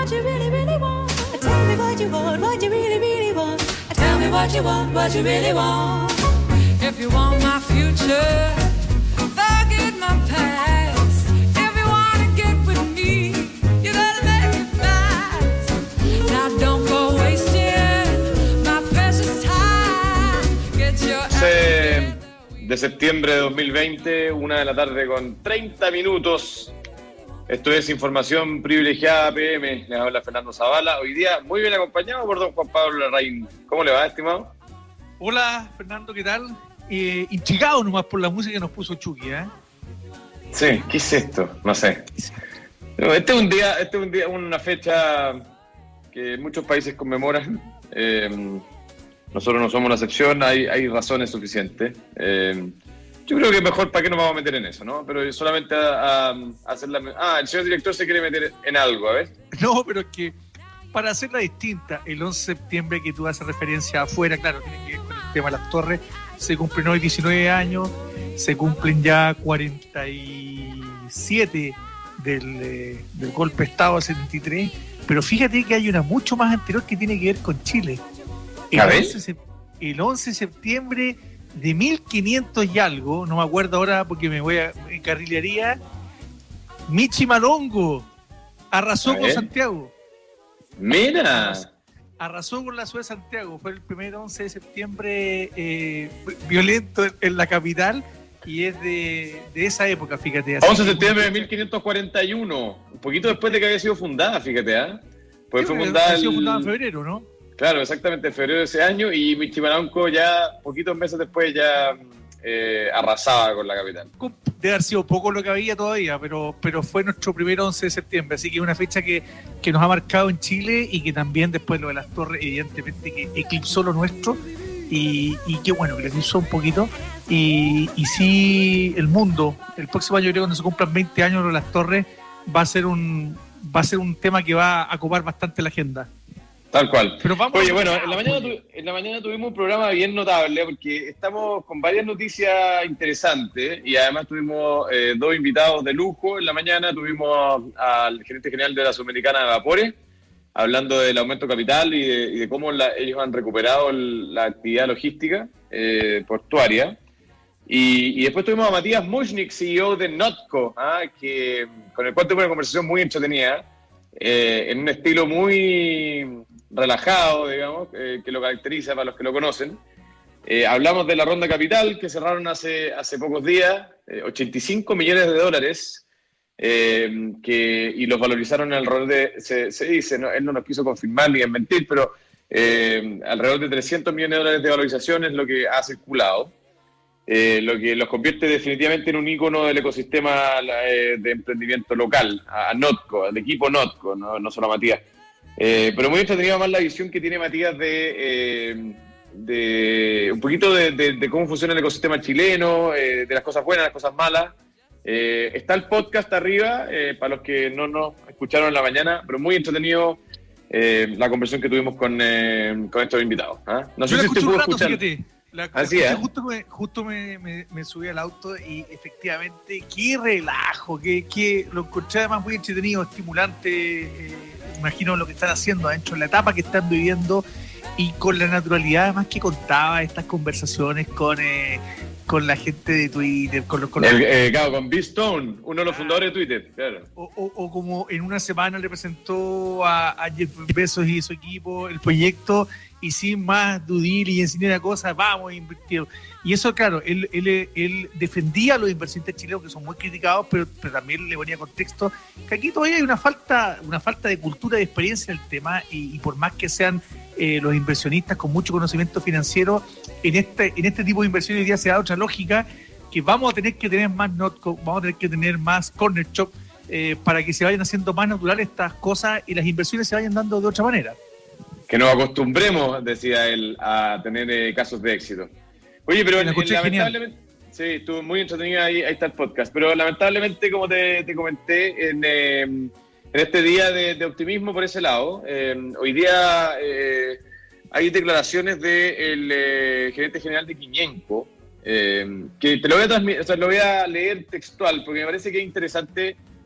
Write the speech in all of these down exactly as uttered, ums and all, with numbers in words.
what you really, really want. Tell me what you want, what you really, really want. Tell me what you want, what you really want. If you want my future, forget my past. If you wanna get with me, you gotta make it fast. Now don't go wasting my precious time. Get your ass de septiembre de dos mil veinte, una de la tarde con treinta minutos. Esto es Información Privilegiada P M. Les habla Fernando Zavala. Hoy día muy bien acompañado por don Juan Pablo Larraín. ¿Cómo le va, estimado? Hola, Fernando, ¿qué tal? Eh, intrigado nomás por la música que nos puso Chucky, ¿eh? Sí, ¿qué es esto? No sé. Este es un día, este es un día, una fecha que muchos países conmemoran. Eh, nosotros no somos una excepción, hay, hay razones suficientes. Eh, Yo creo que mejor para qué nos vamos a meter en eso, ¿no? Pero solamente a, a hacer la... Ah, el señor director se quiere meter en algo, a ver. No, pero es que para hacerla distinta, el once de septiembre que tú haces referencia afuera, claro, tiene que ver con el tema de las torres, se cumplen hoy diecinueve años, se cumplen ya cuarenta y siete del, eh, del golpe de Estado del setenta y tres, pero fíjate que hay una mucho más anterior que tiene que ver con Chile. El, ¿A ver? once, el once de septiembre... de mil quinientos y algo, no me acuerdo ahora porque me voy a encarrilería, Michi Malongo arrasó con Santiago. Mira. Arrasó con la ciudad de Santiago. Fue el primer once de septiembre eh, violento en la capital y es de, de esa época, fíjate. once de septiembre de mil quinientos cuarenta y uno, un poquito después de que había sido fundada, fíjate, ¿eh? Pues sí, fue fundada, el... sido el... fundada en febrero, ¿no? Claro, exactamente, en febrero de ese año, y Michi Malongo ya, poquitos meses después, ya eh, arrasaba con la capital. Debe haber sido poco lo que había todavía, pero, pero fue nuestro primer once de septiembre, así que es una fecha que, que nos ha marcado en Chile y que también después lo de las torres, evidentemente, que eclipsó lo nuestro, y, y qué bueno, que le eclipsó un poquito, y, y sí, el mundo, el próximo año, creo que cuando se cumplan veinte años lo de las torres, va a ser un, va a ser un tema que va a ocupar bastante la agenda. Tal cual. Pero vamos Oye, a... bueno, en la, mañana tu... en la mañana tuvimos un programa bien notable porque estamos con varias noticias interesantes y además tuvimos eh, dos invitados de lujo. En la mañana tuvimos al gerente general de la Sudamericana de Vapores, hablando del aumento capital y de, y de cómo la, ellos han recuperado el, la actividad logística eh, portuaria. Y, y después tuvimos a Matías Mushnik, C E O de Notco, ¿ah? que, con el cual tuvimos una conversación muy entretenida, eh, en un estilo muy relajado, digamos, eh, que lo caracteriza para los que lo conocen. Eh, hablamos de la ronda capital que cerraron hace, hace pocos días, eh, ochenta y cinco millones de dólares, eh, que, y los valorizaron alrededor de, se, se dice, no, él no nos quiso confirmar ni mentir, pero eh, alrededor de trescientos millones de dólares de valorización es lo que ha circulado, eh, lo que los convierte definitivamente en un ícono del ecosistema eh, de emprendimiento local, a, a Notco, al equipo Notco, no, no solo a Matías. Eh, pero muy entretenida más la visión que tiene Matías de, eh, de un poquito de, de, de cómo funciona el ecosistema chileno, eh, de las cosas buenas, las cosas malas. Eh, está el podcast arriba, eh, para los que no nos escucharon en la mañana, pero muy entretenido eh, la conversación que tuvimos con, eh, con estos invitados. ¿eh? No sé Yo si escuché usted un pudo rato, escuchar. Fíjate. La, Así la, es. Justo, me, justo me, me, me subí al auto y efectivamente, qué relajo, que, que lo encontré además muy entretenido, estimulante. Eh, imagino lo que están haciendo adentro, la etapa que están viviendo y con la naturalidad además que contaba estas conversaciones con, eh, con la gente de Twitter, con los... Con El, los... eh, claro, con B. Stone, uno de los fundadores de Twitter, claro. O, o, o como en una semana le presentó a, a Jeff Bezos y su equipo el proyecto y sin más dudir y enseñar una cosa, vamos a invertir. Y eso, claro, él, él, él defendía a los inversionistas chilenos que son muy criticados, pero, pero también le ponía contexto que aquí todavía hay una falta, una falta de cultura, de experiencia en el tema, y, y por más que sean eh, los inversionistas con mucho conocimiento financiero, en este, en este tipo de inversiones hoy día se da otra lógica, que vamos a tener que tener más Notco, vamos a tener que tener más Corner Shop, eh, para que se vayan haciendo más naturales estas cosas y las inversiones se vayan dando de otra manera. Que nos acostumbremos, decía él, a tener eh, casos de éxito. Oye, pero la eh, lamentablemente... Sí, estuvo muy entretenida, ahí, ahí está el podcast. Pero lamentablemente, como te, te comenté, en, eh, en este día de, de optimismo por ese lado, eh, hoy día eh, hay declaraciones del de eh, gerente general de Quiñenco, eh, que te lo voy, a transmitir, o sea, lo voy a leer textual, porque me parece que es interesante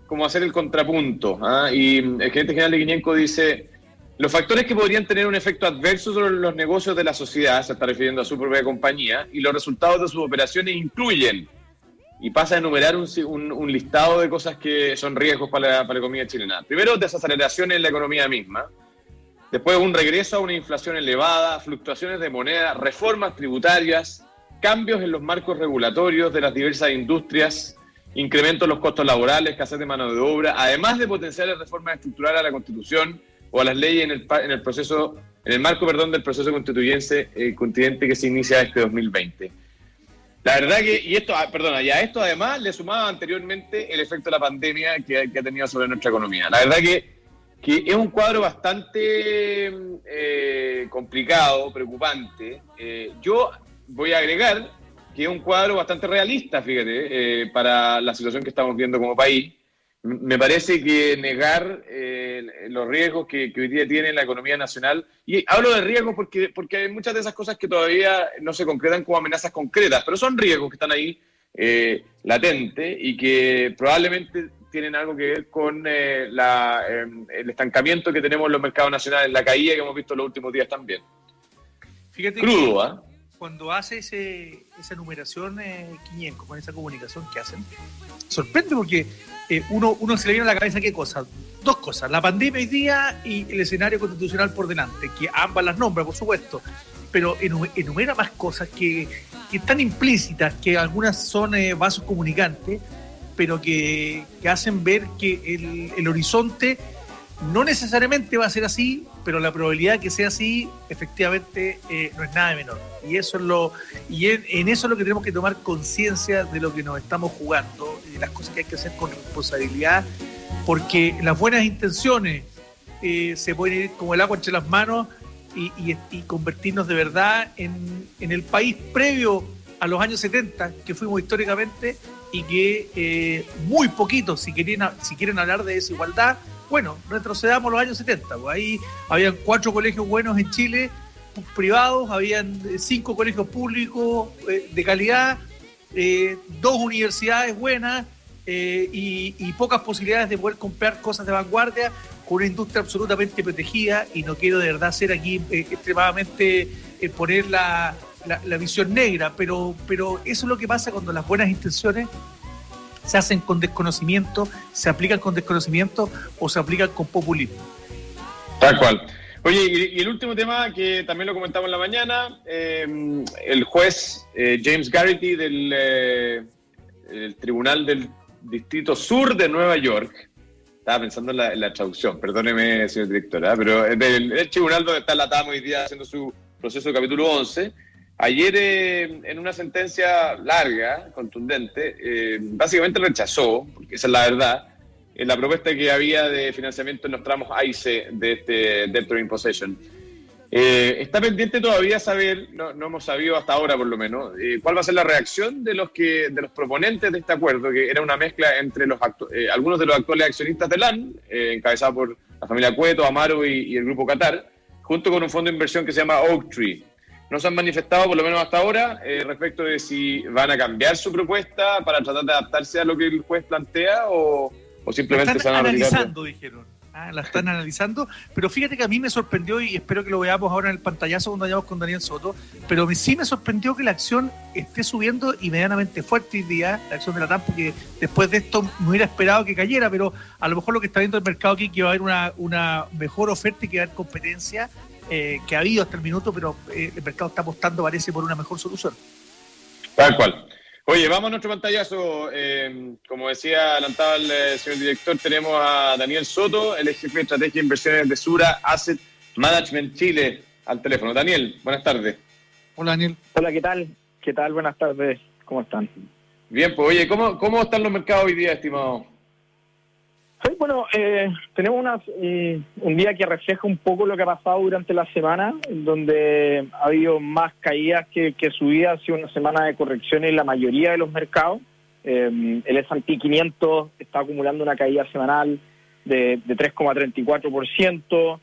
como hacer el contrapunto. ¿ah? Y el gerente general de Guiñenco dice, los factores que podrían tener un efecto adverso sobre los negocios de la sociedad, se está refiriendo a su propia compañía, y los resultados de sus operaciones incluyen, y pasa a enumerar un, un, un listado de cosas que son riesgos para la, para la economía chilena. Primero, desaceleración en la economía misma. Después, un regreso a una inflación elevada, fluctuaciones de moneda, reformas tributarias, cambios en los marcos regulatorios de las diversas industrias, incremento en los costos laborales, escasez de mano de obra, además de potenciales reformas estructurales a la Constitución o a las leyes en el, en el proceso, en el marco, perdón, del proceso constituyente, eh, constituyente que se inicia este dos mil veinte. La verdad que, y esto, perdona, y a esto además le sumaba anteriormente el efecto de la pandemia que, que ha tenido sobre nuestra economía. La verdad que, que es un cuadro bastante eh, complicado, preocupante. Eh, yo voy a agregar que es un cuadro bastante realista, fíjate, eh, para la situación que estamos viendo como país. Me parece que negar eh, los riesgos que, que hoy día tiene la economía nacional, y hablo de riesgos porque, porque hay muchas de esas cosas que todavía no se concretan como amenazas concretas, pero son riesgos que están ahí eh, latentes y que probablemente tienen algo que ver con eh, la, eh, el estancamiento que tenemos en los mercados nacionales, la caída que hemos visto en los últimos días también. Fíjate Crudo, ¿ah? ¿eh? Cuando hace ese, esa enumeración eh, Guiñenco, con esa comunicación que hacen, sorprende porque eh, uno, uno se le viene a la cabeza qué cosas, dos cosas, la pandemia hoy día y el escenario constitucional por delante, que ambas las nombra, por supuesto, pero enumera más cosas que, que están implícitas, que algunas son eh, vasos comunicantes, pero que, que hacen ver que el, el horizonte no necesariamente va a ser así, pero la probabilidad de que sea así, efectivamente, eh, no es nada de menor. Y eso es lo, y en, en eso es lo que tenemos que tomar conciencia de lo que nos estamos jugando y de las cosas que hay que hacer con responsabilidad, porque las buenas intenciones eh, se pueden ir como el agua entre las manos y, y, y convertirnos de verdad en, en el país previo a los años setenta, que fuimos históricamente, y que eh, muy poquitos, si quieren, si quieren hablar de desigualdad, bueno, retrocedamos a los años setenta, pues ahí habían cuatro colegios buenos en Chile, privados, habían cinco colegios públicos eh, de calidad, eh, dos universidades buenas eh, y, y pocas posibilidades de poder comprar cosas de vanguardia con una industria absolutamente protegida, y no quiero de verdad ser aquí eh, extremadamente eh, poner la, la, la visión negra, pero, pero eso es lo que pasa cuando las buenas intenciones se hacen con desconocimiento, se aplican con desconocimiento o se aplican con populismo. Tal cual. Oye, y, y el último tema que también lo comentamos en la mañana, eh, el juez eh, James Garrity del eh, el Tribunal del Distrito Sur de Nueva York, estaba pensando en la, en la traducción, perdóneme, señor director, ¿eh? pero el, el tribunal donde está la T A M hoy día haciendo su proceso de capítulo once, ayer, eh, en una sentencia larga, contundente, eh, básicamente rechazó, porque esa es la verdad, eh, la propuesta que había de financiamiento en los tramos A y C de este Debtor in Possession. Eh, está pendiente todavía saber, no, no hemos sabido hasta ahora por lo menos, eh, cuál va a ser la reacción de los que de los proponentes de este acuerdo, que era una mezcla entre los actu- eh, algunos de los actuales accionistas de LAN, eh, encabezado por la familia Cueto, Amaro y, y el grupo Qatar, junto con un fondo de inversión que se llama Oaktree. No se han manifestado, por lo menos hasta ahora, eh, respecto de si van a cambiar su propuesta para tratar de adaptarse a lo que el juez plantea o, o simplemente se van a retirar. Están analizando, dijeron. Ah, la están analizando, pero fíjate que a mí me sorprendió, y espero que lo veamos ahora en el pantallazo cuando vayamos con Daniel Soto, pero sí me sorprendió que la acción esté subiendo y medianamente fuerte hoy día, la acción de la T A M, porque después de esto me hubiera esperado que cayera, pero a lo mejor lo que está viendo el mercado aquí es que va a haber una, una mejor oferta y que va a haber competencia, Eh, que ha habido hasta el minuto, pero eh, el mercado está apostando, parece, por una mejor solución. Tal cual. Oye, vamos a nuestro pantallazo. Eh, como decía, adelantaba el eh, señor director, tenemos a Daniel Soto, el jefe de estrategia e inversiones de Sura Asset Management Chile, al teléfono. Daniel, buenas tardes. Hola, Daniel. Hola, ¿qué tal? ¿Qué tal? Buenas tardes. ¿Cómo están? Bien, pues oye, ¿cómo, cómo están los mercados hoy día, estimado? Sí, bueno, eh, tenemos una, eh, un día que refleja un poco lo que ha pasado durante la semana, donde ha habido más caídas que, que subidas. Ha sido una semana de correcciones en la mayoría de los mercados. Eh, el ese and pe quinientos está acumulando una caída semanal de, de tres coma treinta y cuatro por ciento.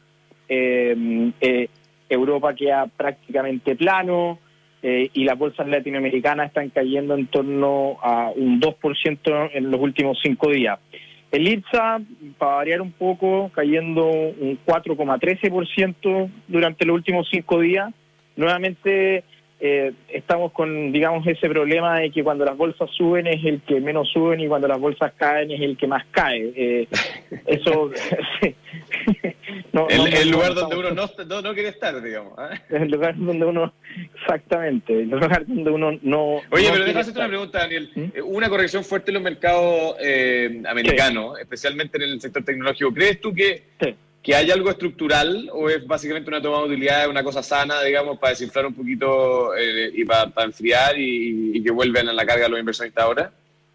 Eh, eh, Europa queda prácticamente plano. Eh, y las bolsas latinoamericanas están cayendo en torno a un dos por ciento en los últimos cinco días. El IPSA, para variar un poco, cayendo un cuatro coma trece por ciento durante los últimos cinco días. Nuevamente eh, estamos con, digamos, ese problema de que cuando las bolsas suben es el que menos suben y cuando las bolsas caen es el que más cae. Eh, eso... sí. no, el, no, el no, lugar no, donde no, uno no, no, no quiere estar, digamos. ¿eh? Es el lugar donde uno... Exactamente, el lugar donde uno no... Oye, no pero quiere déjame hacerte estar. una pregunta, Daniel. ¿Mm? Eh, Hubo una corrección fuerte en los mercados eh, americanos, sí, especialmente en el sector tecnológico. ¿Crees tú que, Sí. que hay algo estructural o es básicamente una toma de utilidad, una cosa sana, digamos, para desinflar un poquito eh, y para, para enfriar y, y que vuelvan a la carga los inversionistas ahora?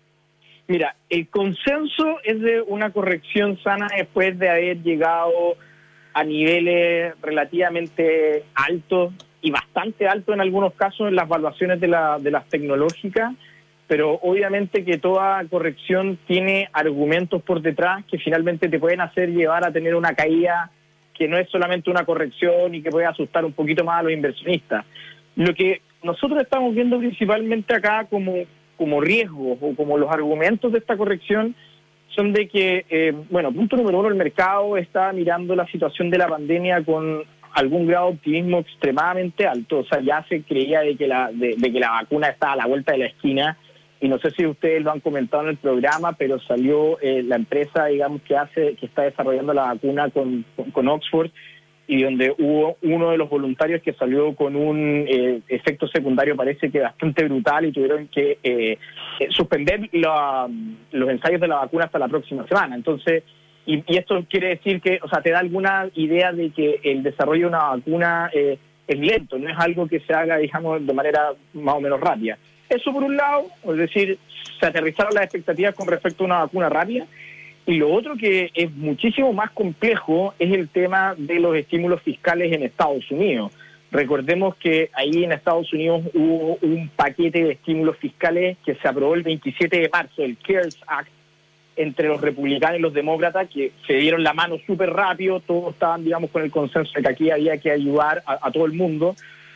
Mira, el consenso es de una corrección sana después de haber llegado a niveles relativamente altos y bastante altos en algunos casos en las valuaciones de, la, de las tecnológicas, pero obviamente que toda corrección tiene argumentos por detrás que finalmente te pueden hacer llevar a tener una caída que no es solamente una corrección y que puede asustar un poquito más a los inversionistas. Lo que nosotros estamos viendo principalmente acá como, como riesgos o como los argumentos de esta corrección son de que, eh, bueno, punto número uno, el mercado está mirando la situación de la pandemia con algún grado de optimismo extremadamente alto. O sea, ya se creía de que la, de, de que la vacuna está a la vuelta de la esquina, y no sé si ustedes lo han comentado en el programa, pero salió eh, la empresa, digamos, que hace, que está desarrollando la vacuna con, con, con Oxford, y donde hubo uno de los voluntarios que salió con un eh, efecto secundario parece que bastante brutal y tuvieron que eh, eh, suspender la, los ensayos de la vacuna hasta la próxima semana. Entonces, y, y esto quiere decir que, o sea, te da alguna idea de que el desarrollo de una vacuna eh, es lento, no es algo que se haga, digamos, de manera más o menos rápida. Eso por un lado, es decir, se aterrizaron las expectativas con respecto a una vacuna rápida. Y lo otro que es muchísimo más complejo es el tema de los estímulos fiscales en Estados Unidos. Recordemos que ahí en Estados Unidos hubo un paquete de estímulos fiscales que se aprobó el veintisiete de marzo, el CARES Act, entre los republicanos y los demócratas, que se dieron la mano súper rápido, todos estaban, digamos, con el consenso de que aquí había que ayudar a, a todo el mundo.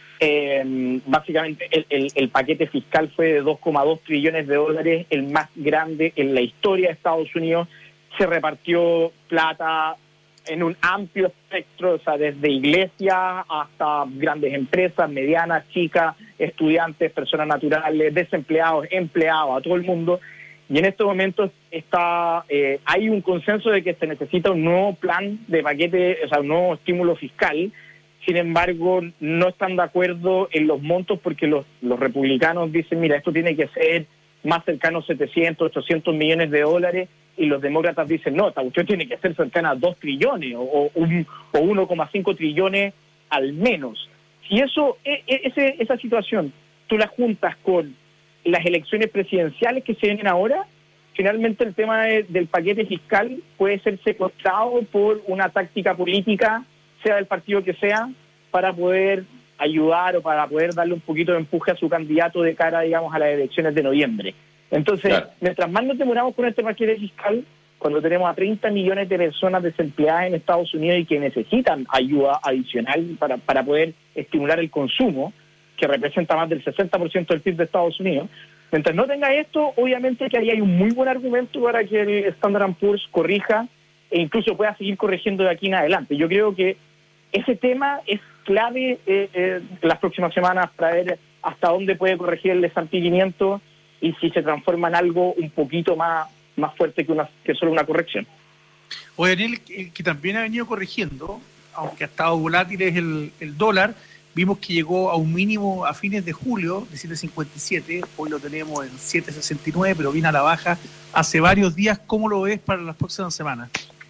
Eh, básicamente el, el, el paquete fiscal fue de dos coma dos trillones de dólares, el más grande en la historia de Estados Unidos. Se repartió plata en un amplio espectro, o sea, desde iglesias hasta grandes empresas, medianas, chicas, estudiantes, personas naturales, desempleados, empleados, a todo el mundo. Y en estos momentos está eh, hay un consenso de que se necesita un nuevo plan de paquete, o sea, un nuevo estímulo fiscal. Sin embargo, no están de acuerdo en los montos porque los, los republicanos dicen, mira, esto tiene que ser más cercano a setecientos, ochocientos millones de dólares, y los demócratas dicen, no, esta cuestión tiene que ser cercana a dos trillones o, o, un, o uno coma cinco trillones al menos. Si eso, e, e, ese, esa situación tú la juntas con las elecciones presidenciales que se vienen ahora, finalmente el tema de, del paquete fiscal puede ser secuestrado por una táctica política, sea del partido que sea, para poder ayudar o para poder darle un poquito de empuje a su candidato de cara, digamos, a las elecciones de noviembre. Entonces, claro, mientras más nos demoramos con este paquete fiscal, cuando tenemos a treinta millones de personas desempleadas en Estados Unidos y que necesitan ayuda adicional para, para poder estimular el consumo, que representa más del sesenta por ciento del P I B de Estados Unidos, mientras no tenga esto, obviamente que ahí hay un muy buen argumento para que el Standard and Poor's corrija e incluso pueda seguir corrigiendo de aquí en adelante. Yo creo que ese tema es clave eh, eh, las próximas semanas para ver hasta dónde puede corregir el S and P quinientos y si se transforma en algo un poquito más, más fuerte que, una, que solo una corrección. O Daniel, que, que también ha venido corrigiendo, aunque ha estado volátil es el, el dólar, vimos que llegó a un mínimo a fines de julio de siete cincuenta y siete, hoy lo tenemos en siete sesenta y nueve, pero viene a la baja hace varios días. ¿Cómo lo ves para las próximas semanas?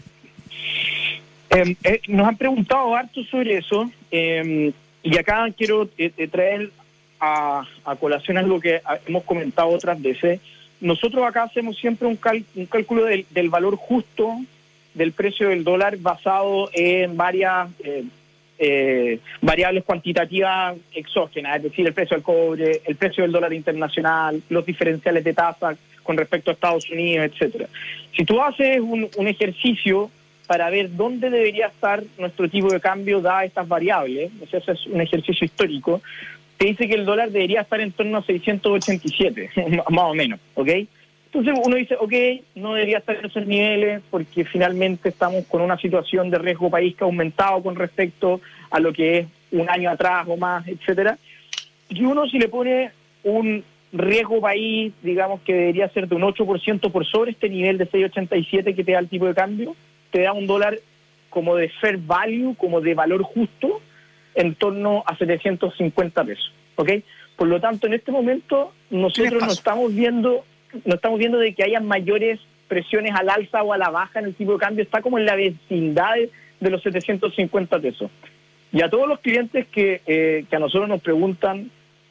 Eh, eh, nos han preguntado harto sobre eso, eh, y acá quiero eh, traer a, a colación algo que hemos comentado otras veces. Nosotros acá hacemos siempre un, cal, un cálculo del, del valor justo del precio del dólar basado en varias eh, eh, variables cuantitativas exógenas, es decir, el precio del cobre, el precio del dólar internacional, los diferenciales de tasa con respecto a Estados Unidos, etcétera. Si tú haces un, un ejercicio para ver dónde debería estar nuestro tipo de cambio dadas estas variables, o sea, ese es un ejercicio histórico, te dice que el dólar debería estar en torno a seiscientos ochenta y siete, más o menos, ¿ok? Entonces uno dice, ok, no debería estar en esos niveles porque finalmente estamos con una situación de riesgo país que ha aumentado con respecto a lo que es un año atrás o más, etcétera. Y uno si le pone un riesgo país, digamos que debería ser de un ocho por ciento por sobre este nivel de seis ochenta y siete que te da el tipo de cambio, te da un dólar como de fair value, como de valor justo, en torno a setecientos cincuenta pesos, ¿ok? Por lo tanto, en este momento nosotros no estamos viendo, no estamos viendo de que haya mayores presiones al alza o a la baja en el tipo de cambio, está como en la vecindad de, de los setecientos cincuenta pesos. Y a todos los clientes que, eh, que a nosotros nos preguntan,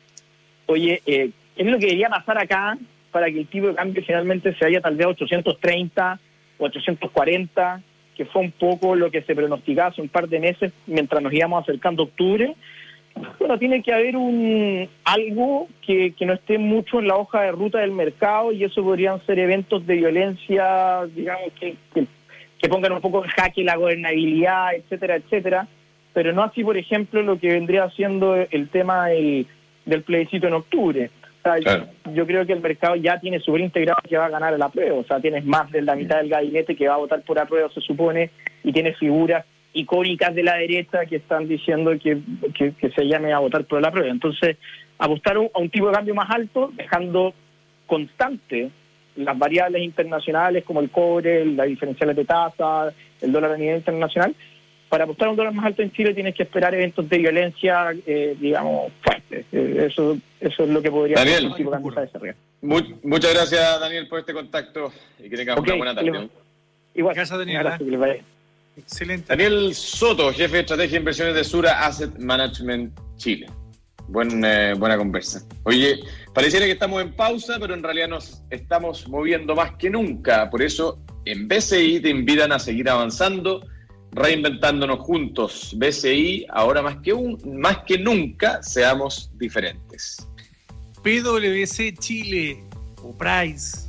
oye, eh, ¿qué es lo que debería pasar acá para que el tipo de cambio finalmente se vaya tal vez a ochocientos treinta o ochocientos cuarenta? Que fue un poco lo que se pronosticaba hace un par de meses mientras nos íbamos acercando a octubre. Bueno, tiene que haber un algo que, que no esté mucho en la hoja de ruta del mercado, y eso podrían ser eventos de violencia, digamos, que, que, que pongan un poco en jaque la gobernabilidad, etcétera, etcétera, pero no así, por ejemplo, lo que vendría siendo el tema del, del plebiscito en octubre. O sea, claro. yo, yo creo que el mercado ya tiene súper integrado que va a ganar el apruebo. O sea, tienes más de la mitad del gabinete que va a votar por apruebo, se supone, y tienes figuras icónicas de la derecha que están diciendo que, que, que se llame a votar por el apruebo. Entonces, apostar a un tipo de cambio más alto, dejando constante las variables internacionales como el cobre, las diferenciales de tasa, el dólar a nivel internacional. Para apostar a un dólar más alto en Chile tienes que esperar eventos de violencia, eh, digamos, fuertes. Eh, eso, eso es lo que podría Daniel, ser un tipo de cambio de desarrollo. Muy, muchas gracias, Daniel, por este contacto y que tengamos okay, una buena tarde. Igual. Gracias, Daniel. Gracias, que les vaya. Excelente. Daniel Soto, jefe de estrategia e inversiones de Sura Asset Management Chile. Buen, eh, buena conversa. Oye, pareciera que estamos en pausa, pero en realidad nos estamos moviendo más que nunca. Por eso, en B C I te invitan a seguir avanzando, reinventándonos juntos. B C I, ahora más que, un, más que nunca, seamos diferentes. P W C Chile o Price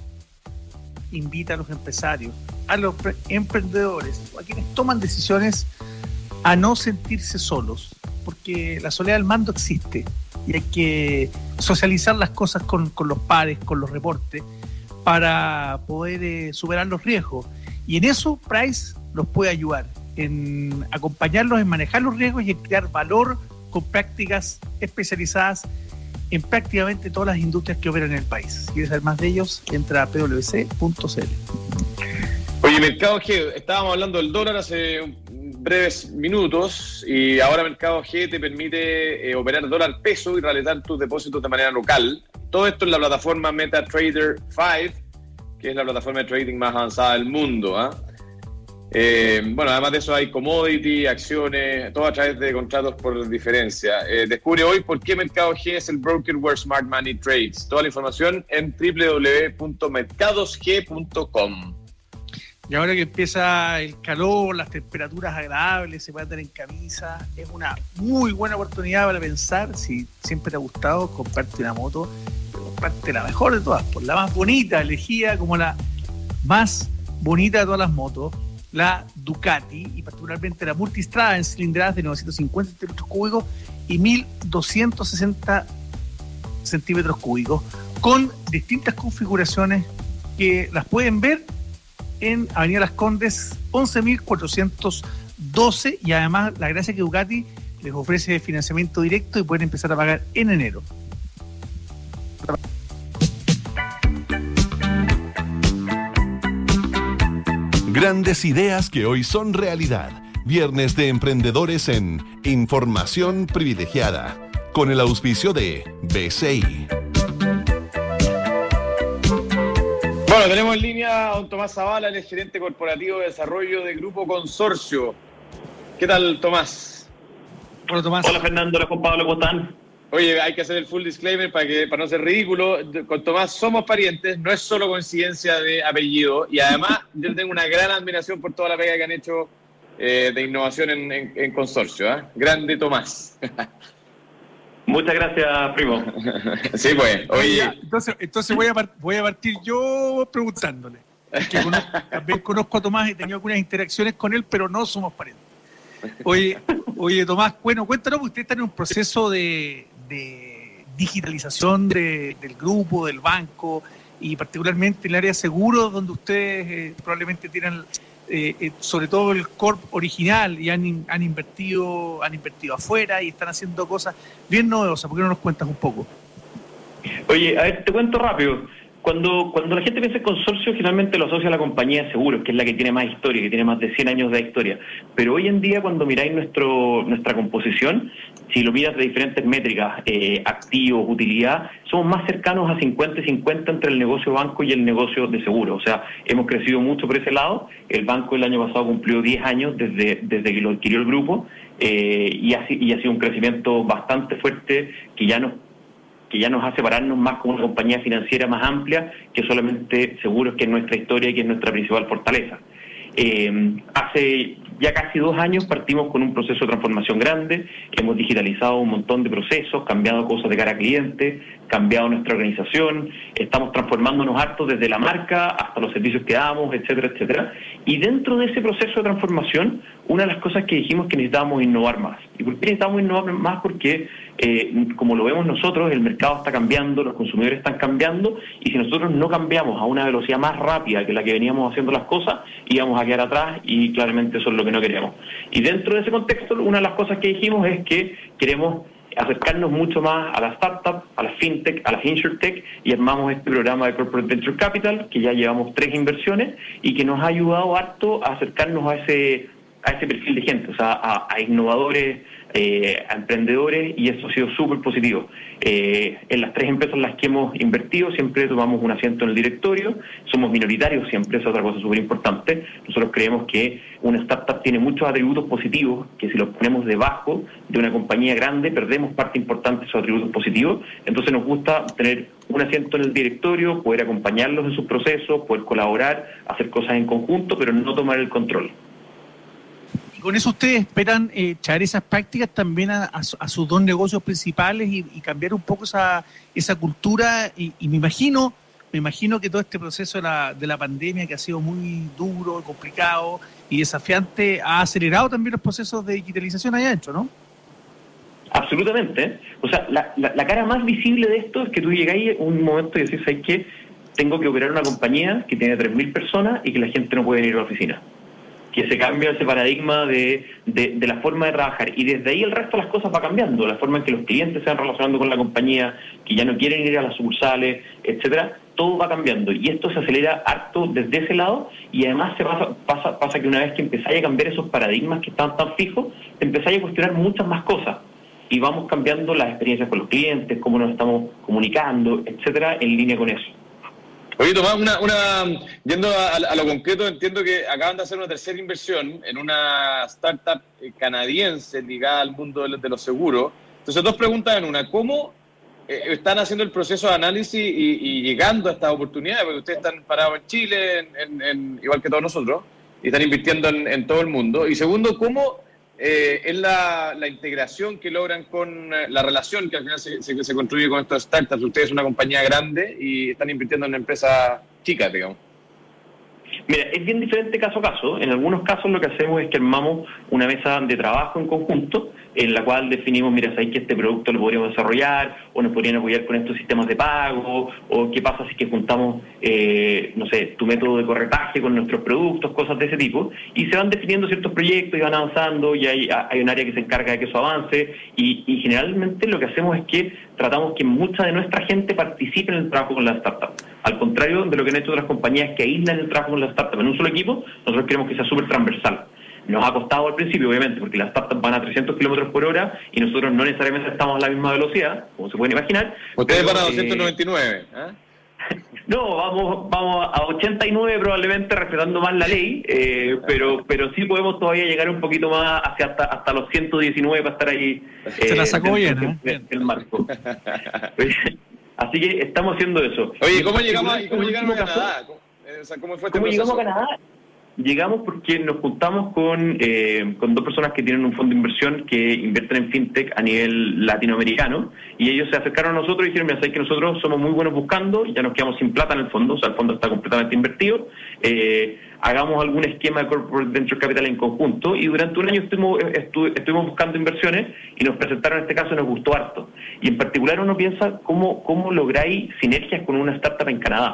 invita a los empresarios, a los emprendedores, a quienes toman decisiones, a no sentirse solos, porque la soledad del mando existe y hay que socializar las cosas con, con los pares, con los reportes, para poder eh, superar los riesgos. Y en eso Price los puede ayudar, en acompañarlos en manejar los riesgos y en crear valor con prácticas especializadas en prácticamente todas las industrias que operan en el país. Si quieres saber más de ellos, entra a p w c punto c l. Oye, Mercado G, estábamos hablando del dólar hace breves minutos y ahora Mercado G te permite eh, operar dólar peso y realizar tus depósitos de manera local. Todo esto en la plataforma MetaTrader cinco, que es la plataforma de trading más avanzada del mundo, ¿eh? Eh, bueno, además de eso hay commodity, acciones, todo a través de contratos por diferencia. Eh, descubre hoy por qué Mercado G es el broker where smart money trades. Toda la información en doble u doble u doble u punto mercados g punto com. Y ahora que empieza el calor, las temperaturas agradables, se puede andar en camisa, es una muy buena oportunidad para pensar, si siempre te ha gustado, comprarte una moto, pero comprarte la mejor de todas, por la más bonita, elegida como la más bonita de todas las motos, la Ducati, y particularmente la Multistrada en cilindradas de novecientos cincuenta centímetros cúbicos y mil doscientos sesenta centímetros cúbicos, con distintas configuraciones que las pueden ver en Avenida Las Condes once mil cuatrocientos doce, y además la gracia que Ducati les ofrece financiamiento directo y pueden empezar a pagar en enero. Grandes ideas que hoy son realidad. Viernes de Emprendedores en Información Privilegiada, con el auspicio de B C I. Bueno, tenemos en línea a don Tomás Zavala, el gerente corporativo de desarrollo de Grupo Consorcio. ¿Qué tal, Tomás? Hola, Tomás. Hola, Fernando. Hola, Juan Pablo. ¿Cómo están? Oye, hay que hacer el full disclaimer para que para no ser ridículo. Con Tomás somos parientes, no es solo coincidencia de apellido. Y además, yo tengo una gran admiración por toda la pega que han hecho eh, de innovación en, en, en Consorcio. ¿eh? Grande Tomás. Muchas gracias, primo. Sí, pues. Oye. Entonces, entonces voy, a part- voy a partir yo preguntándole. Que conozco, también conozco a Tomás, he tenido algunas interacciones con él, pero no somos parientes. Oye, oye Tomás, bueno, cuéntanos, porque usted está en un proceso de, de digitalización de, del grupo, del banco, y particularmente en el área de seguros, donde ustedes eh, probablemente tienen eh, eh, sobre todo el corp original y han, han invertido han invertido afuera y están haciendo cosas bien novedosas. ¿Por qué no nos cuentas un poco? Oye, a ver, te cuento rápido. Cuando cuando la gente piensa en consorcio, finalmente lo asocia a la compañía de seguros, que es la que tiene más historia, que tiene más de cien años de historia. Pero hoy en día, cuando miráis nuestro nuestra composición, si lo miras de diferentes métricas, eh, activos, utilidad, somos más cercanos a cincuenta y cincuenta entre el negocio banco y el negocio de seguros. O sea, hemos crecido mucho por ese lado. El banco el año pasado cumplió diez años desde desde que lo adquirió el grupo, eh, y, ha, y ha sido un crecimiento bastante fuerte que ya nos que ya nos hace pararnos más como una compañía financiera más amplia que solamente seguros, que es nuestra historia y que es nuestra principal fortaleza. Eh, hace ya casi dos años partimos con un proceso de transformación grande, hemos digitalizado un montón de procesos, cambiado cosas de cara a cliente, cambiado nuestra organización, estamos transformándonos harto desde la marca hasta los servicios que damos, etcétera, etcétera. Y dentro de ese proceso de transformación, una de las cosas que dijimos es que necesitábamos innovar más. ¿Y por qué necesitamos innovar más? Porque, eh, como lo vemos nosotros, el mercado está cambiando, los consumidores están cambiando, y si nosotros no cambiamos a una velocidad más rápida que la que veníamos haciendo las cosas, íbamos a quedar atrás, y claramente eso es lo que no queremos. Y dentro de ese contexto, una de las cosas que dijimos es que queremos acercarnos mucho más a la startup, a la fintech, a la insurtech, y armamos este programa de Corporate Venture Capital, que ya llevamos tres inversiones, y que nos ha ayudado harto a acercarnos a ese a ese perfil de gente, o sea, a, a innovadores, eh, a emprendedores, y eso ha sido súper positivo. Eh, en las tres empresas en las que hemos invertido siempre tomamos un asiento en el directorio, somos minoritarios siempre, es otra cosa súper importante. Nosotros creemos que una startup tiene muchos atributos positivos, que si los ponemos debajo de una compañía grande perdemos parte importante de esos atributos positivos. Entonces nos gusta tener un asiento en el directorio, poder acompañarlos en sus procesos, poder colaborar, hacer cosas en conjunto, pero no tomar el control. Con eso ustedes esperan eh, traer esas prácticas también a, a, a sus dos negocios principales y, y cambiar un poco esa esa cultura, y, y me imagino me imagino que todo este proceso de la, de la pandemia, que ha sido muy duro, complicado y desafiante, ha acelerado también los procesos de digitalización allá adentro, ¿no? Absolutamente. O sea, la, la, la cara más visible de esto es que tú llegáis un momento y decís, ¿sabes qué? Tengo que operar una compañía que tiene tres mil personas y que la gente no puede ir a la oficina. Que se cambia ese paradigma de, de, de la forma de trabajar, y desde ahí el resto de las cosas va cambiando, la forma en que los clientes se van relacionando con la compañía, que ya no quieren ir a las sucursales, etcétera, todo va cambiando, y esto se acelera harto desde ese lado, y además se pasa, pasa, pasa que una vez que empezáis a cambiar esos paradigmas que estaban tan fijos, empezáis a cuestionar muchas más cosas, y vamos cambiando las experiencias con los clientes, cómo nos estamos comunicando, etcétera, en línea con eso. Oye, Tomás, una, una, yendo a, a lo concreto, entiendo que acaban de hacer una tercera inversión en una startup canadiense ligada al mundo de, de los seguros. Entonces, dos preguntas en una. ¿Cómo eh, están haciendo el proceso de análisis y, y llegando a estas oportunidades? Porque ustedes están parados en Chile, en, en, en, igual que todos nosotros, y están invirtiendo en, en todo el mundo. Y segundo, ¿cómo eh, es la, la integración que logran con eh, la relación que al final se, se, se construye con estas startups? Ustedes son una compañía grande y están invirtiendo en empresas chicas, digamos. Mira, es bien diferente caso a caso. En algunos casos lo que hacemos es que armamos una mesa de trabajo en conjunto, en la cual definimos, mira, ¿sabéis que este producto lo podríamos desarrollar? O nos podrían apoyar con estos sistemas de pago, o qué pasa si que juntamos, eh, no sé, tu método de corretaje con nuestros productos, cosas de ese tipo, y se van definiendo ciertos proyectos y van avanzando, y hay, hay un área que se encarga de que eso avance, y, y generalmente lo que hacemos es que tratamos que mucha de nuestra gente participe en el trabajo con la startup. Al contrario de lo que han hecho otras compañías que aíslan el trabajo con la startup en un solo equipo, nosotros queremos que sea súper transversal. Nos ha costado al principio, obviamente, porque las startups van a trescientos kilómetros por hora y nosotros no necesariamente estamos a la misma velocidad, como se pueden imaginar. Ustedes pero, van a doscientos noventa y nueve, ¿eh? No, vamos vamos a ochenta y nueve probablemente, respetando más la ley, eh, pero pero sí podemos todavía llegar un poquito más hacia hasta, hasta los ciento diecinueve para estar ahí. Eh, Se la sacó bien, ¿eh? El marco. Así que estamos haciendo eso. Oye, ¿cómo llegamos, ¿cómo llegamos a Canadá? ¿Cómo, o sea, ¿cómo fue este ¿Cómo proceso? llegamos a Canadá? Llegamos porque nos juntamos con eh, con dos personas que tienen un fondo de inversión que invierten en fintech a nivel latinoamericano, y ellos se acercaron a nosotros y dijeron, mira, sabéis que nosotros somos muy buenos buscando, y ya nos quedamos sin plata en el fondo, o sea, el fondo está completamente invertido, eh, hagamos algún esquema de Corporate Venture Capital en conjunto, y durante un año estuvimos, estu, estuvimos buscando inversiones y nos presentaron este caso y nos gustó harto. Y en particular uno piensa cómo, cómo lográis sinergias con una startup en Canadá.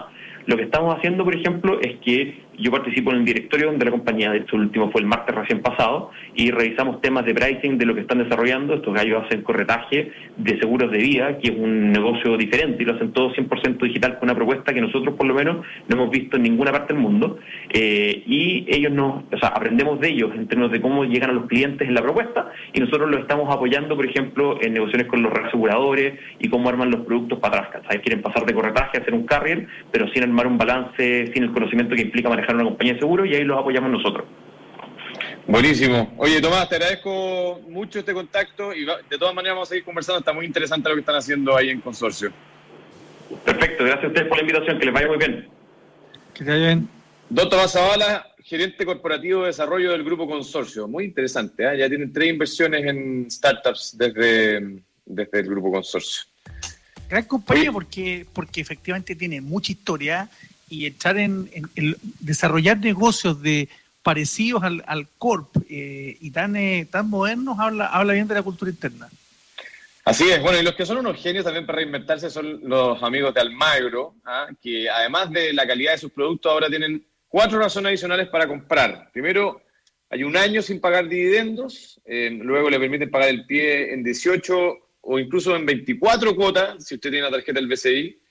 Lo que estamos haciendo, por ejemplo, es que yo participo en el directorio de la compañía, de hecho el último fue el martes recién pasado, y revisamos temas de pricing de lo que están desarrollando. Estos gallos hacen corretaje de seguros de vida, que es un negocio diferente, y lo hacen todo cien por ciento digital con una propuesta que nosotros por lo menos no hemos visto en ninguna parte del mundo, eh, y ellos nos, o sea, aprendemos de ellos en términos de cómo llegan a los clientes en la propuesta, y nosotros los estamos apoyando, por ejemplo, en negociaciones con los reaseguradores y cómo arman los productos para atrás. ¿Sabes? Quieren pasar de corretaje a hacer un carrier, pero sin armar un balance, sin el conocimiento que implica manejar una compañía de seguro, y ahí los apoyamos nosotros. Buenísimo. Oye, Tomás, te agradezco mucho este contacto y de todas maneras vamos a seguir conversando. Está muy interesante lo que están haciendo ahí en Consorcio. Perfecto, gracias a ustedes por la invitación, que les vaya muy bien. Que te vaya bien. Don Tomás Zavala, gerente corporativo de desarrollo del Grupo Consorcio. Muy interesante, ¿eh? Ya tienen tres inversiones en startups desde, desde el Grupo Consorcio. Gran compañía porque, porque efectivamente tiene mucha historia, y entrar en, en, en desarrollar negocios de parecidos al, al Corp eh, y tan, eh, tan modernos habla, habla bien de la cultura interna. Así es. Bueno, y los que son unos genios también para reinventarse son los amigos de Almagro, ¿ah? Que además de la calidad de sus productos ahora tienen cuatro razones adicionales para comprar. Primero, hay un año sin pagar dividendos, eh, luego le permiten pagar el pie en dieciocho o incluso en veinticuatro cuotas si usted tiene la tarjeta del B C I.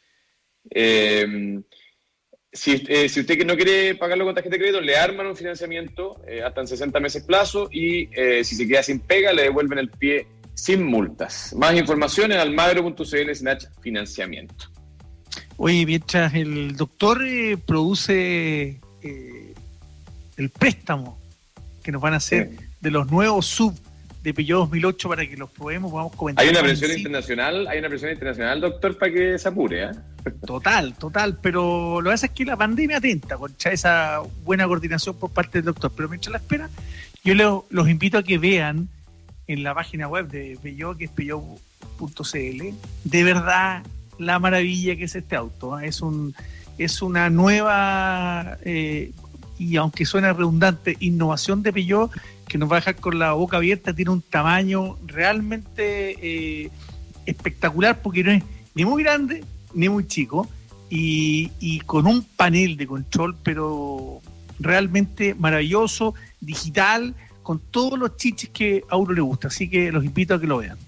Eh, Si, eh, si usted no quiere pagarlo con tarjeta de crédito, le arman un financiamiento eh, hasta en sesenta meses plazo, y eh, si se queda sin pega, le devuelven el pie sin multas. Más información en almagro.cl slash financiamiento. Oye, mientras el doctor eh, produce eh, el préstamo que nos van a hacer sí. de los nuevos sub de Peugeot dos mil ocho para que los probemos, vamos a comentar. Hay una presión internacional, hay una presión internacional, doctor, para que se apure, ¿eh? Total, total, pero lo que pasa es que la pandemia atenta contra esa buena coordinación por parte del doctor, pero mientras la espera, yo le, los invito a que vean en la página web de Peugeot, que es peugeot punto c l, de verdad la maravilla que es este auto, ¿eh? Es un es una nueva, eh, y aunque suena redundante, innovación de Peugeot, que nos va a dejar con la boca abierta. Tiene un tamaño realmente eh, espectacular, porque no es ni muy grande ni muy chico, y, y con un panel de control pero realmente maravilloso, digital, con todos los chiches que a uno le gusta, así que los invito a que lo vean.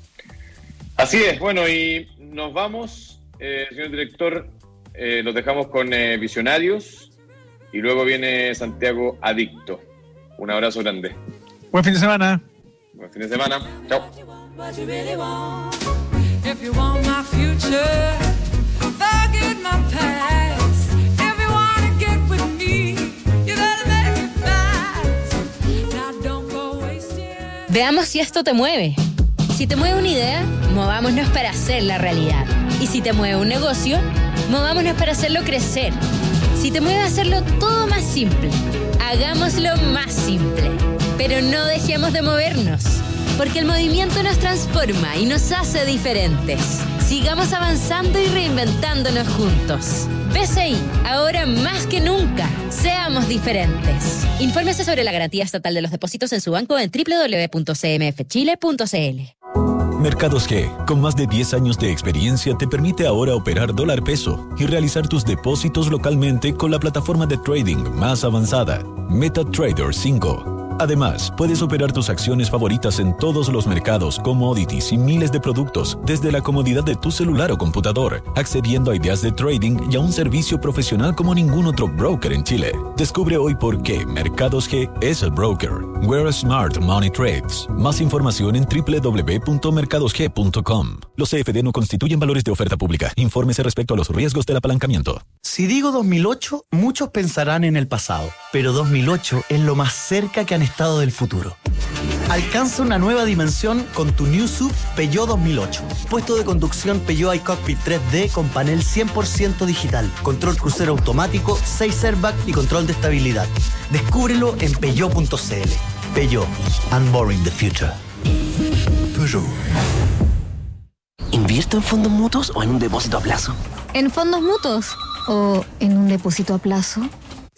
Así es. Bueno, y nos vamos, eh, señor director, eh, los dejamos con eh, Visionarios, y luego viene Santiago Adicto. Un abrazo grande. Buen fin de semana. Buen fin de semana. Chao. If you want my future, forget my past. If you wanna get with me, you gotta make it fast. Now don't go wasting. Veamos si esto te mueve. Si te mueve una idea, movámonos para hacerla realidad. Y si te mueve un negocio, movámonos para hacerlo crecer. Si te mueve a hacerlo todo más simple, hagámoslo más simple. Pero no dejemos de movernos, porque el movimiento nos transforma y nos hace diferentes. Sigamos avanzando y reinventándonos juntos. B C I, ahora más que nunca, seamos diferentes. Infórmese sobre la garantía estatal de los depósitos en su banco en doble u doble u doble u punto c m f chile punto c l. Mercados G, con más de diez años de experiencia, te permite ahora operar dólar peso y realizar tus depósitos localmente con la plataforma de trading más avanzada, MetaTrader cinco. Además, puedes operar tus acciones favoritas en todos los mercados, commodities y miles de productos desde la comodidad de tu celular o computador, accediendo a ideas de trading y a un servicio profesional como ningún otro broker en Chile. Descubre hoy por qué Mercados G es el broker. Where smart money trades. Más información en doble u doble u doble u punto mercados g punto com. Los C F D no constituyen valores de oferta pública. Infórmese respecto a los riesgos del apalancamiento. Si digo dos mil ocho, muchos pensarán en el pasado, pero dos mil ocho es lo más cerca que han estado del futuro. Alcanza una nueva dimensión con tu New S U V Peugeot dos mil ocho. Puesto de conducción Peugeot iCockpit tres D con panel cien por ciento digital, control crucero automático, seis airbags y control de estabilidad. Descúbrelo en peugeot punto c l. Peugeot, unboring the future. Peugeot. ¿Invierto en fondos mutuos o en un depósito a plazo? ¿En fondos mutuos o en un depósito a plazo?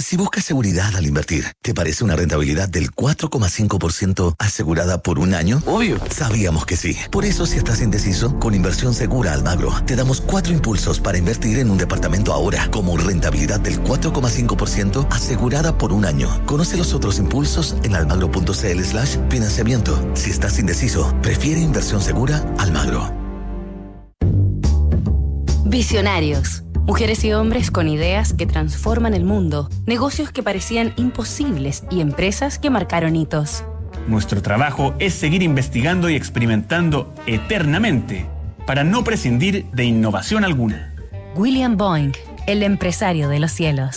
Si buscas seguridad al invertir, ¿te parece una rentabilidad del cuatro coma cinco por ciento asegurada por un año? Obvio. Sabíamos que sí. Por eso, si estás indeciso, con Inversión Segura Almagro, te damos cuatro impulsos para invertir en un departamento ahora, como rentabilidad del cuatro coma cinco por ciento asegurada por un año. Conoce los otros impulsos en almagro.cl slash financiamiento. Si estás indeciso, prefiere Inversión Segura Almagro. Visionarios. Mujeres y hombres con ideas que transforman el mundo, negocios que parecían imposibles y empresas que marcaron hitos. Nuestro trabajo es seguir investigando y experimentando eternamente para no prescindir de innovación alguna. William Boeing, el empresario de los cielos.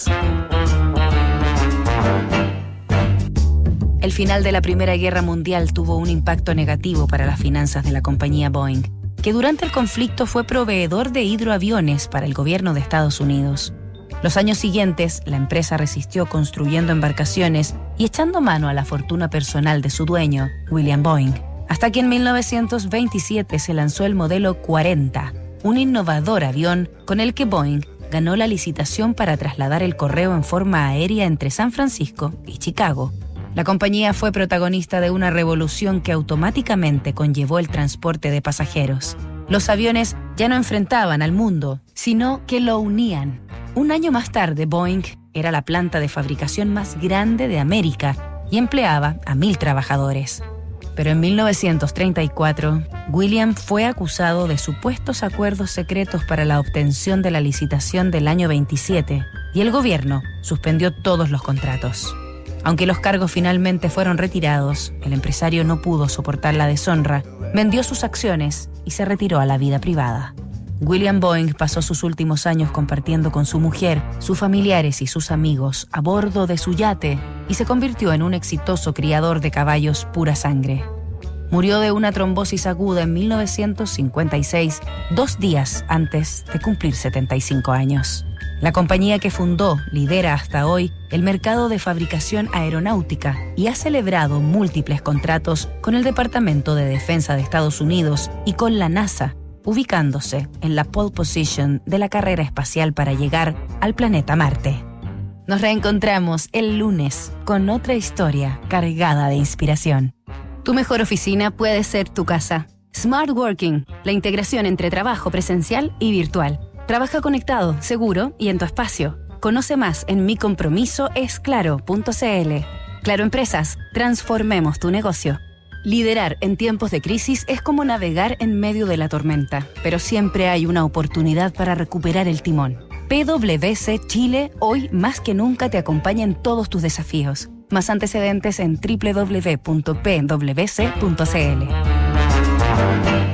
El final de la Primera Guerra Mundial tuvo un impacto negativo para las finanzas de la compañía Boeing, que durante el conflicto fue proveedor de hidroaviones para el gobierno de Estados Unidos. Los años siguientes, la empresa resistió construyendo embarcaciones y echando mano a la fortuna personal de su dueño, William Boeing, hasta que en mil novecientos veintisiete se lanzó el modelo cuarenta, un innovador avión con el que Boeing ganó la licitación para trasladar el correo en forma aérea entre San Francisco y Chicago. La compañía fue protagonista de una revolución que automáticamente conllevó el transporte de pasajeros. Los aviones ya no enfrentaban al mundo, sino que lo unían. Un año más tarde, Boeing era la planta de fabricación más grande de América y empleaba a mil trabajadores. Pero en mil novecientos treinta y cuatro, William fue acusado de supuestos acuerdos secretos para la obtención de la licitación del año veintisiete y el gobierno suspendió todos los contratos. Aunque los cargos finalmente fueron retirados, el empresario no pudo soportar la deshonra, vendió sus acciones y se retiró a la vida privada. William Boeing pasó sus últimos años compartiendo con su mujer, sus familiares y sus amigos a bordo de su yate y se convirtió en un exitoso criador de caballos pura sangre. Murió de una trombosis aguda en mil novecientos cincuenta y seis, dos días antes de cumplir setenta y cinco años. La compañía que fundó lidera hasta hoy el mercado de fabricación aeronáutica y ha celebrado múltiples contratos con el Departamento de Defensa de Estados Unidos y con la NASA, ubicándose en la pole position de la carrera espacial para llegar al planeta Marte. Nos reencontramos el lunes con otra historia cargada de inspiración. Tu mejor oficina puede ser tu casa. Smart Working, la integración entre trabajo presencial y virtual. Trabaja conectado, seguro y en tu espacio. Conoce más en mi compromiso es claro punto cl. Claro Empresas, transformemos tu negocio. Liderar en tiempos de crisis es como navegar en medio de la tormenta, pero siempre hay una oportunidad para recuperar el timón. P W C Chile hoy más que nunca te acompaña en todos tus desafíos. Más antecedentes en doble u doble u doble u punto p w c punto c l.